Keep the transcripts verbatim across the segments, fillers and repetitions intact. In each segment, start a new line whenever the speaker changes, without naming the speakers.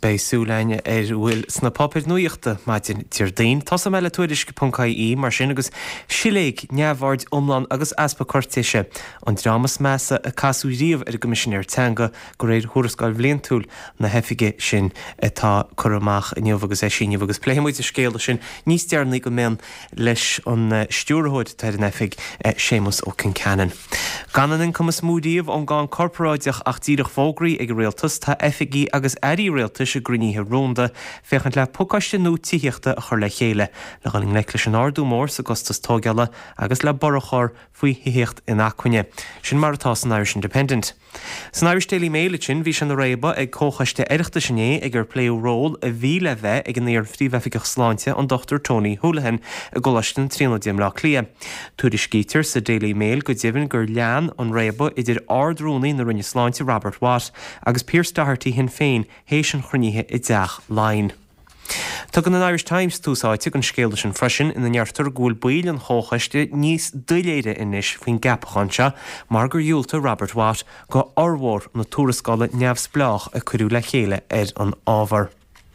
bei súleine ar bhfuil sna papir nuíochta maidin tír daon. Tás am eile tuairisce.caí mar sin agus siléig neamhhard omlan agus aspa cortéise an dramas measa a casú riamh ar gomisisinéir teanga go réir thuarascáil bhlíontúil na heifige sin atá churamach a neomhagus é sin agus pléimiid a scéala sin níos dearnaí go men leis an stúrthóid tar an effig Séamus ó Kincannon. Ganan cumas múdaíomh an gáin corporáideach ach díreach fógraí ag réaltas tá effigí agus airí réaltas a gruníthe rónda fechant le pucaiste nó tííochta a chur le chéile le galing leiclis an ardú mór sa gostas tógeala agus le borachár faoi hiíocht in acuine. Sin mar atá san Irish Independent. San Irish Daily Mail sin bhí sin na réba ag cóchaiste éireachta sinné ag gur pléú ról a bhí le bheith ag an níor phríomhheifigach sláinte an Doctor Tony Holohan a golastan tríonadéim lá clia. Tuairis Skeeter sa Daily Mail go dibhann gur lean an réba idir ardrúnaí na rinne sláinte Robert Watt agus Pierce Doherty hin féin hééis an chrunníthe i dteach láin. Tugann an Irish Times túsáite an scéala sin freisin ina neartar gúil buil an chóchaiste níos duléide inis faoin gapachanse mar gur dúilta Robert Watt go ormhór na túrascála neamhsplách a cuireadh le chéile ar an ábhar.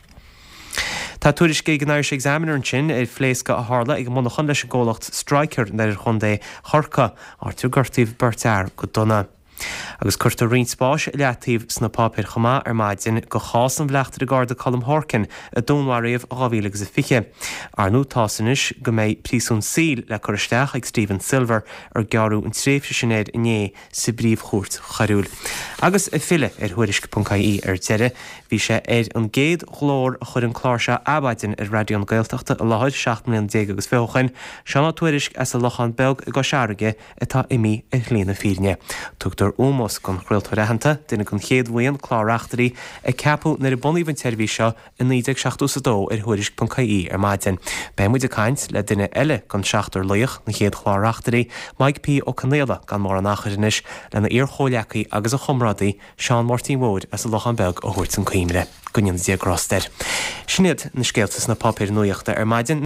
Tá tuairis cé an Irish Examiner an sin ar phléasca a tharla ag mna chun leis an ggólacht Striker na chun é Chorca Arthur Gortaíh Bertair go donna. Agus chuirta rinspáis leatíh sna pápir chomá ar maidin go chás an bhleachtar a gáda Colm Harkin a dónhaíomh a gáhílagus a fiche. Arnú tásanis go méid prísún síl le choristeach ag Stephen Silver ar gearú an tréifse sinnéad inné sa bríomh chóirt charúil. Agus a file ar thuairisc.caí ar deire, bhí sé ar an géad chlór a chur an chláirse abaidin ar radioon Gaeltachta a láthid seacht mbliain déag agus féchan, seanna tuairisc as a lochan belg i gcásearige atá imí a lína fíne. Tugtar ómos gon chréalta rehananta duna gon chéad bhaon chláreachtarí ag ceapú na bunaíhann teirhí seo in nídeag seachtú sa dó ar thuairisc.caí ar maidin. Beim muid a caint le duine eile gon seachtar luoch na chéad chláreachtarí Mike P. ó Canéla gan mór an nachirinis le na iarchóleachaí agus a chomrádaí Sean Martin Wood as a lochan belg ó thuairt an cuimre. Gunnean Zia Groster. Sniad na scéaltas na papir nuíochta ar maidin